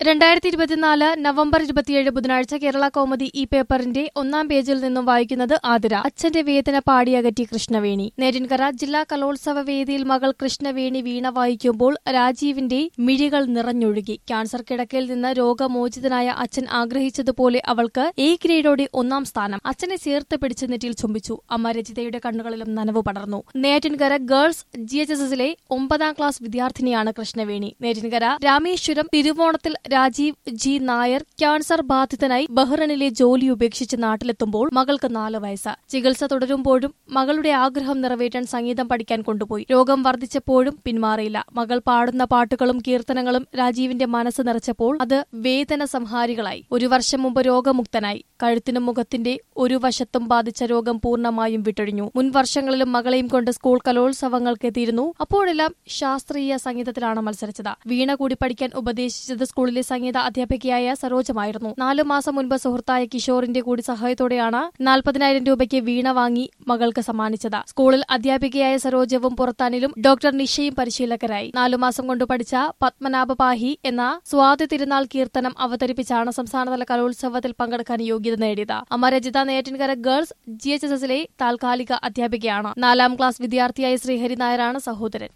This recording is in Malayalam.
2024 നവംബർ 27 ബുധനാഴ്ച കേരള കൗമുദി ഈ പേപ്പറിന്റെ ഒന്നാം പേജിൽ നിന്നും വായിക്കുന്നത് ആതിര. അച്ഛന്റെ വേദന പാടിയകറ്റി കൃഷ്ണവേണി. നേരിൻകര ജില്ലാ കലോത്സവ വേദിയിൽ മകൾ കൃഷ്ണവേണി വീണ വായിക്കുമ്പോൾ രാജീവിന്റെ മിഴികൾ നിറഞ്ഞൊഴുകി. ക്യാൻസർ കിടക്കയിൽ നിന്ന് രോഗമോചിതനായ അച്ഛൻ ആഗ്രഹിച്ചതുപോലെ അവൾക്ക് എ ഗ്രേഡോടെ ഒന്നാം സ്ഥാനം. അച്ഛനെ ചേർത്ത് പിടിച്ച് നെറ്റിയിൽ ചുംബിച്ചു. അമ്മ രജിതയുടെ കണ്ണുകളിലും നനവ് പടർന്നു. നേരിൻകര ഗേൾസ് GHSസിലെ 9ാം ക്ലാസ് വിദ്യാർത്ഥിനിയാണ് കൃഷ്ണവേണി. നേരിൻകര രാമേശ്വരം തിരുവോണത്തിൽ രാജീവ് ജി നായർ ക്യാൻസർ ബാധിതനായി ബഹ്റൈനിലെ ജോലി ഉപേക്ഷിച്ച് നാട്ടിലെത്തുമ്പോൾ മകൾക്ക് 4 വയസ്സ്. ചികിത്സ തുടരുമ്പോഴും മകളുടെ ആഗ്രഹം നിറവേറ്റാൻ സംഗീതം പഠിക്കാൻ കൊണ്ടുപോയി. രോഗം വർദ്ധിച്ചപ്പോഴും പിന്മാറിയില്ല. മകൾ പാടുന്ന പാട്ടുകളും കീർത്തനങ്ങളും രാജീവിന്റെ മനസ്സ് നിറച്ചപ്പോൾ അത് വേദന സംഹാരികളായി. 1 വർഷം മുമ്പ് രോഗമുക്തനായി. കഴുത്തിനും മുഖത്തിന്റെ ഒരു വശത്തും ബാധിച്ച രോഗം പൂർണ്ണമായും വിട്ടൊഴിഞ്ഞു. മുൻ വർഷങ്ങളിലും മകളെയും കൊണ്ട് സ്കൂൾ കലോത്സവങ്ങൾക്ക് എത്തിയിരുന്നു. അപ്പോഴെല്ലാം ശാസ്ത്രീയ സംഗീതത്തിലാണ് മത്സരിച്ചത്. വീണ കൂടി പഠിക്കാൻ ഉപദേശിച്ചത് സ്കൂളിലെ സംഗീത അധ്യാപികയായ സരോജമായിരുന്നു. 4 മാസം മുൻപ് സുഹൃത്തായ കിഷോറിന്റെ കൂടി സഹായത്തോടെയാണ് 40,000 രൂപയ്ക്ക് വീണ വാങ്ങി മകൾക്ക് സമ്മാനിച്ചത്. സ്കൂളിൽ അധ്യാപികയായ സരോജവും പുറത്താനിലും ഡോക്ടർ നിഷയും പരിശീലകരായി. 4 മാസം കൊണ്ട് പഠിച്ച പത്മനാഭ പാഹി എന്ന സ്വാതി തിരുനാൾ കീർത്തനം അവതരിപ്പിച്ചാണ് സംസ്ഥാനതല കലോത്സവത്തിൽ പങ്കെടുക്കാൻ യോഗ്യത നേടിയത്. അമ്മ രജിത നേറ്റിൻകര ഗേൾസ് GHSസിലെ താൽക്കാലിക അധ്യാപികയാണ്. 4ാം ക്ലാസ് വിദ്യാർത്ഥിയായ ശ്രീഹരി നായരാണ് സഹോദരൻ.